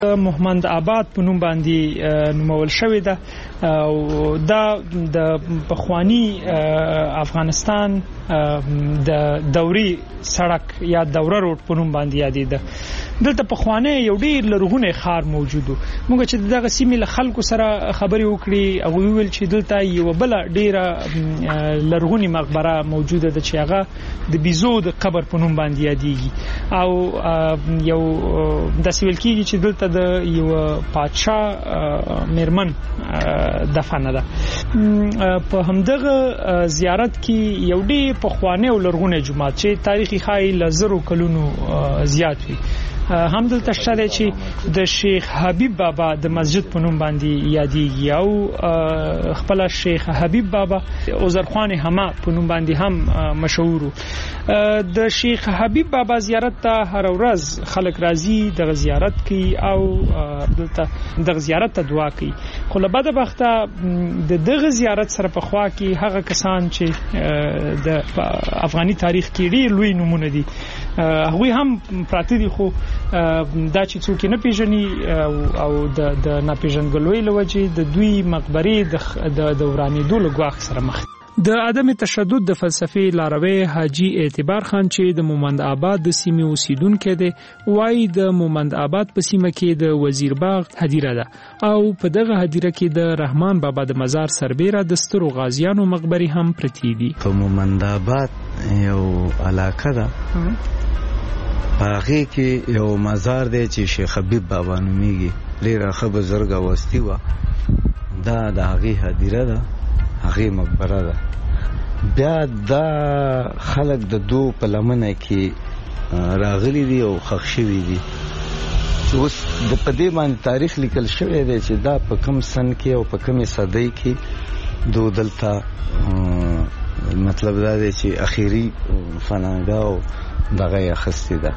محمد آباد په نوم باندې نومول شوې ده او دا د پخوانی افغانستان د دوري سړک یا دوره روډ په نوم باندې یادېده. دلته پخوانی یو ډېر لرغونی ښار موجود و. موږ چې دغه سیمې له خلکو سره خبرې وکړې او ویل چې دلته یو بل ډېره لرغونی مقبره موجوده ده چې هغه د بیزو د قبر په نوم باندې یادېږي او یو داسې ویل کېږي چې دلته د یو پادشاه میرمن دفن ده. په همدغه زیارت کې یو ډېر پخوانی او لرغونی جومات چې تاریخي ښایي له زرو کلونو زیات وي هم دلته شته چې د شیخ حبیب بابا د مسجد په نوم باندې یادېږي او خپل شیخ حبیب بابا عذرخوان حما په نوم باندې هم مشهور. د شیخ حبیب بابا زیارت ته هر ورځ خلک راځي د زیارت کوي او دلته د زیارت ته دعا کوي. خو له بده بخته د دغه زیارت سره په خوا کې هغه کسان چې د افغاني تاریخ کې ډېر لوی نمونه دي هغوی هم پراته دي خو دا چې څوک نه پیژني او د ناپیژندګلوۍ له وجې د دوی مقبرې د ورانېدو له ګواښ سره مخ. د عدم تشدد د فلسفې لاروی حاجی اعتبار خان چې د مومند آباد د سیمې اوسیدونکی دی وایي د مومند آباد په سیمه کې د وزیر باغ هدیره ده او په دغه هدیره کې د رحمان بابا د مزار سربیره د سترو غازیانو مقبرې هم پرتې دي. په مومند آباد یو علاقه ده هغه کې یو مزار دی چې شیخ حبیب بابا نومیږي ډېره ښه بزرګه وستي وه. دا د هغې هدیره ده هغې مقبره ده. بیا دا خلک د دو په لمنه کې راغلي دي او ښخ شوي دي. اوس د په دې باندې تاریخ لیکل شوی دی چې دا په کوم سن کې او په کومې صدۍ کې دو دلته مطلب دا دی چې اخیری فناګاه او دغه یې اخیستې ده.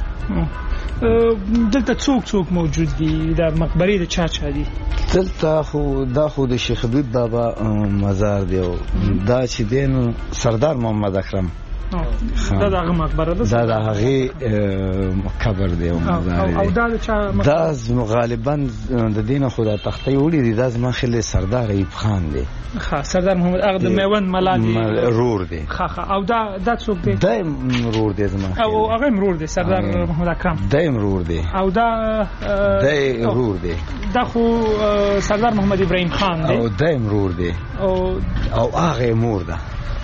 دلته څوک موجود دي؟ د مقبرې د چا دي؟ دلته دا خو د شیخ حبیب بابا مزار دی او دا چې دی نو سردار محمد اکرم دا دغه مقبره ده. دا د هغې قبر دی او مزار دی. او دا د چا؟ دا غالبا د دې نه خو دا تختې وړي دي. دا زما خیال سردار ایوب خان دی. سردار محمد هغه د میوند ملا دی رور دی. او دا څوک دی؟ دا رور دی زما خیال. او هغه رور دی سردار محمد اکرم. دا رور دی. او دا رور دی. دا خو سردار محمد ابراهیم خان دی. او دا رور دی. او هغه مور ده.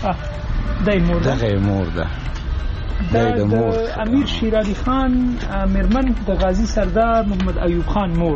دغه مور ده. د امیر شیر علي خان میرمن د غازی سردار محمد ایوب خان مور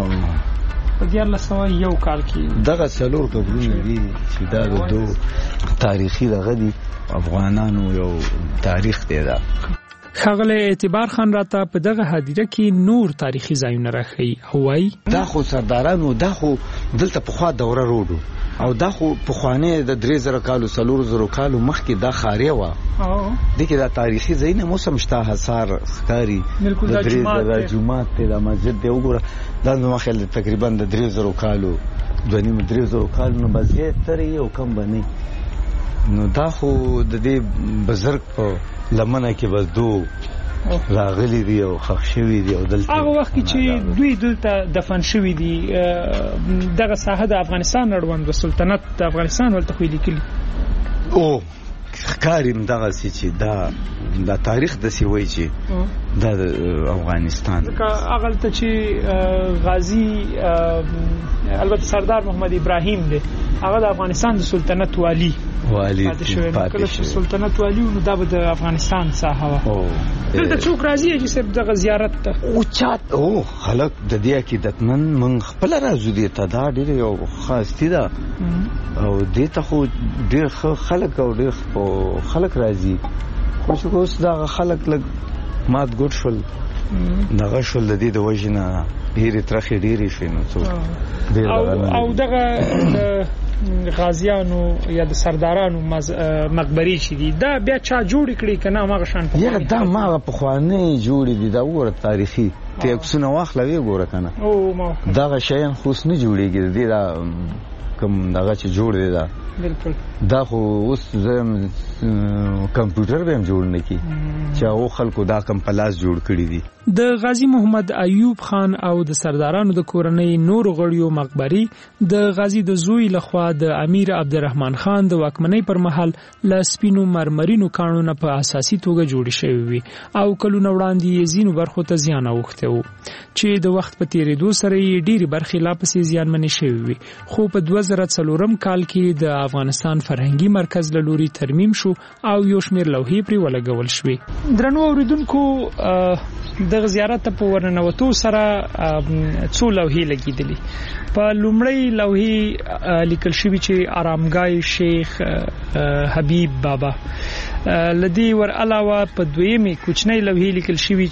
په 1901 کال کې. دغه څلور قبرونه دي چې دا د دو تاریخي دغه دي افغانانو یو تاریخ دی. دا ښاغلی اعتبار خان راته په دغه هدیره کې نور تاریخي ځایونه راښیي او وایي دا خو سردارانو دا خو دلته پخوا دوره روډو او دا خو پخوانه د 3000 کالو 4000 کالو مخکې دا خاریه و. دغه دا تاریخي ځای نه موسم شته حصار ښکاری د 3000 جمعات ته د مسجد دی وګوره. دا نو مخه تقریبا د 3000 کالو 3000 کالو نه بزګه ترې او کم باندې نو دا خو د دې بزرګ په لمنه کې بس دو راغلي دي او ښخ شوي دي. او دلته هغه وخت چې دوی دلته دفن شوي دي دغه ساحه د افغانستان اړوند سلطنت د افغانستان ولته خو لیکلي او ښکاریم دغه چې دا تاریخ د سی وای چې د افغانستان هغه ته چې غازی البته سردار محمد ابراهیم دی هغه د افغانستان د سلطنت والی پاتې شوی. سلطنت والی نو دا به د افغانستان ساحه و. دلته څوک راځي چې صرف دغه زیارت ته او خلک د دې عقیدتمن من خپل راځي دي ته دا ډېر یو خاصتي ده او دې ته خو ډېر خلک او ډېر خلک راځي. خو چې اوس دا خلک لږ مات ګډ شول دغه شول د دې د وجنه ډېرې ترخې ډېرې شوې نو څوک او دغه غازیانو یا د سردارانو مقبرې چې دي دا بیا چا جوړ کړي کنه هغه شان په یا دا ما په خوانې جوړې دي دا وره تاریخي ټیکسونه واخلوي ګوره کنه. او ما دا شیان خو نه جوړيږي دا کوم دغه چې جوړ دی دا بالکل دا خو اوس کمپیوټر به هم جوړ نه کی چې او خلکو دا کم پلاس جوړ کړی دي. د غازی محمد ایوب خان او د سردارانو د کورنۍ نور غړیو مقبري د غازی د زوی لخوا د امیر عبدالرحمن خان د واکمنۍ پر مهال ل سپینو مرمرینو کانونه په اساسي توګه جوړ شوی وي او کلونه وړاندې زینو برخو ته زیان اوخته وو چې د وخت په تیریدو سره یې ډېری برخې لا پسې زیانمنې شوی وي. خو په 2004 کال کې د افغانستان فرهنګي مرکز له لوري ترمیم شو او یو شمېر لوحې پرې ولګول شوې. درنو اوریدونکو د زیارت په ورننوتو سره څو لوحې لګیدلې. په لومړی لوحې لیکل شوی چې آرامګاه شیخ حبیب بابا لدی ور علاوه په دویمه کوچنی لوحې لیکل شوی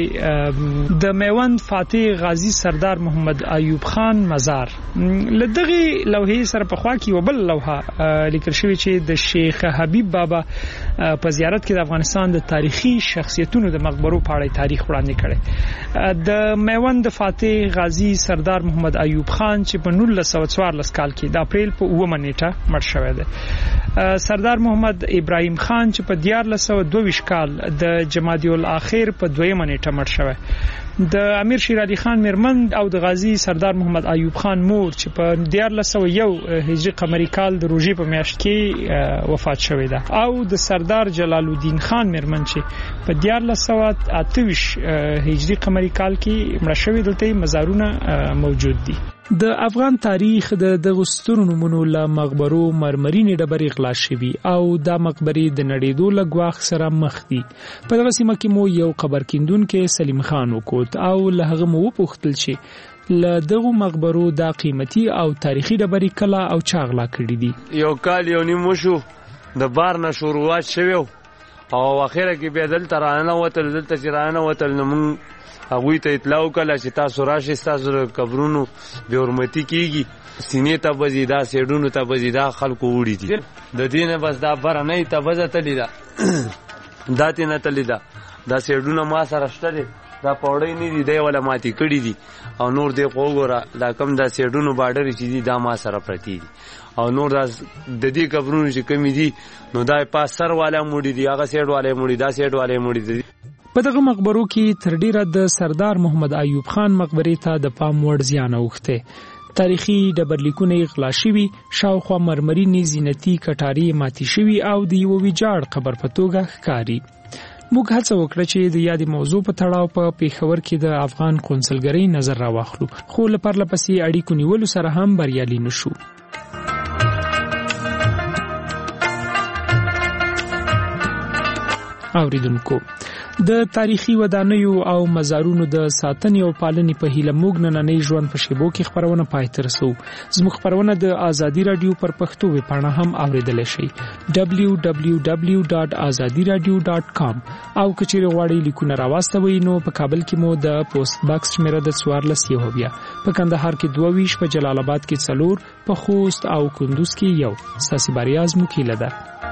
چې د میوند فاتح غازی سردار محمد ایوب خان مزار. لدغه لوحې سره په خوا کې وبل لوحه لیکل شوی چې د شیخ حبیب بابا په زیارت کې د افغانستان د تاریخي شخصیتونو د مقبرو په اړه تاریخ وړاندې کړي. د میوند فاتح غازی سردار محمد ایوب خان چې په 1914 کال کې د اپریل په 9 نیټه مړ شوی دی. سردار محمد ابراهیم خان چې په 1922 کال د جمادی الاخر په 2 نیټه مړ شوی. د امیر شیر علي خان میرمن او د غازی سردار محمد ایوب خان مور چې په 1901 هجری قمری کال د روژې په میاشت کې وفات شوی ده او د سردار جلال الدین خان میرمن چې په 1928 هجری قمری کال کې مړ شوی. دلته مزارونه موجود دي. د افغان تاریخ د دغه ستورو نمونو له مقبرو مرمرینې ډبرې غلا شوي او دا مقبرې د نړېدو له ګواښ سره مخ دي. په دغه سیمه کې مو یو قبر کیندونکي سلیم خان وکوت او له هغه مو وپوښتل چې له دغه مقبرو دا قیمتي او تاریخي ډبرې کله او چا غلا کړې دي. یو کال یو نیم شو د بار نه شروعات شوی او اخره کې به دلته رانه وتل. دلته چې رانه وتل نو موږ هغوی ته اطلاع وکړه چې تاسو راشئ ستاسو قبرونو بې حرمتي کېږي سینې ته به ځي دا سیډونو ته به ځي دا خلکو وړي دي. د دې نه بس دا برنۍ ته بزه تللې ده دا تې نه تللې ده. دا سیډونه ما سره شته دي دا پوړۍ نه دي دی ولا ماتې کړي دي او نور دی خو وګوره دا کم دا سیډونو باډرې چې دي دا ما سره پرتې دي او نور دا د دې قبرونو چې کمی دي نو دا پاس سر والا موړي دي هغه سیډ والے موړي دا سیډ والے موړي دي. په دغه مقبرو کې تر ډیره د سردار محمد ایوب خان مقبرې ته د پام وړ زیان اوخته. تاریخي ډبرلیکونه غلا شوي، شاوخوا مرمرینې زینتي کټارې ماتې شوي او د یو ویجاړ قبر په توګه ښکاري. موږ هڅه وکړه چې د یادې موضوع په تړاو په پیښور کې د افغان قونسلګرۍ نظر راواخلو، خو له پرلپسې اړیکو نیولو سره هم بریالي نشو. اوریدونکو، د تاریخي ودانیو او مزارونو د ساتنې او پالنې په هیله موږ نننۍ ژوند په شیبو کې خبرونه پای ته رسوو. زموږ خبرونه د آزادي رادیو پر پښتو ویبپاڼه هم اوریدلی شئ www.azadiradio.com او که چیرې غواړئ لیکونه راواستوئ نو په کابل کې مو د پوسټ باکس شمیره د 14 په کندهار کې 22 په جلال آباد کې 4 په خوست او کندوز کې 1 ستاسو بریا زموږ هیله ده.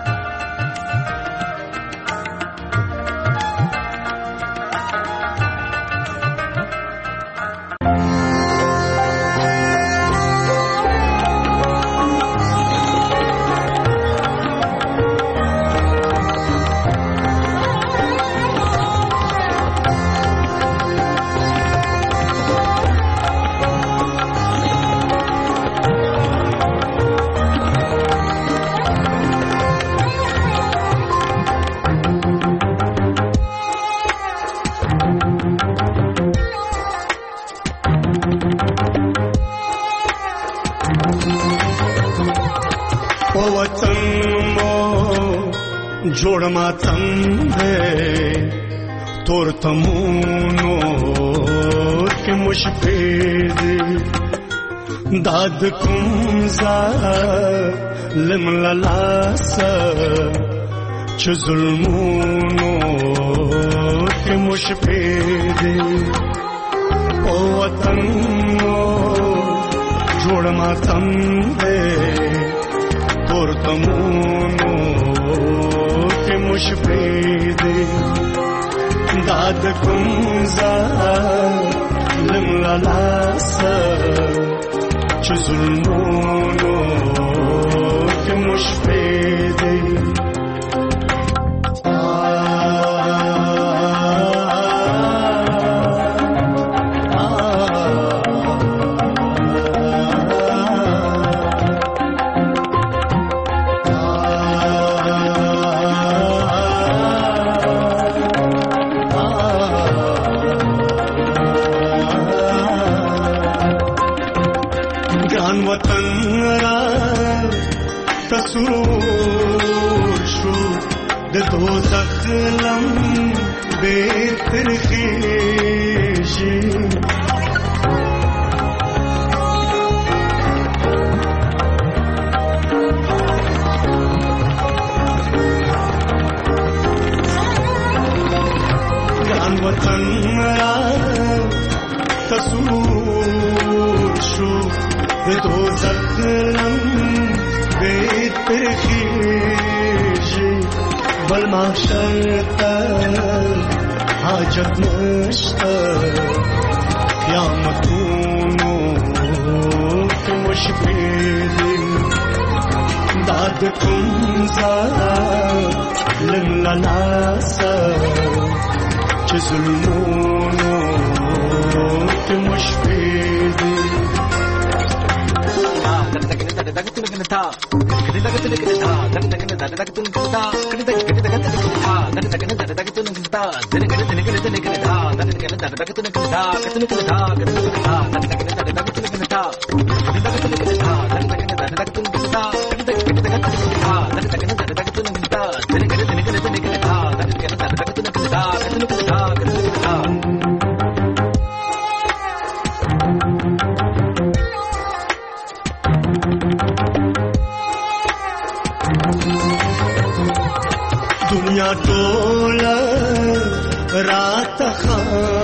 जोड़ मातम है तोर तमूनो के मुशफेद दाद कुमजा लिमलासा च जुल्मूनो के मुशफेद ओ वतन जोड़ मातम है तोर तमूनो मुशफेद दाद कुमजा लिमलासा च जुल्मूनो مشفي دي تسرور شو دوزخ لم بترخيشي كان وطن تسرور شو دوزخ لم بترخيشي بالمحشر حاجة مشتاق يا مكونو مش بيدي دادكم زاد للناسا جزلمونو مش بيدي दुनिया टोला रात खां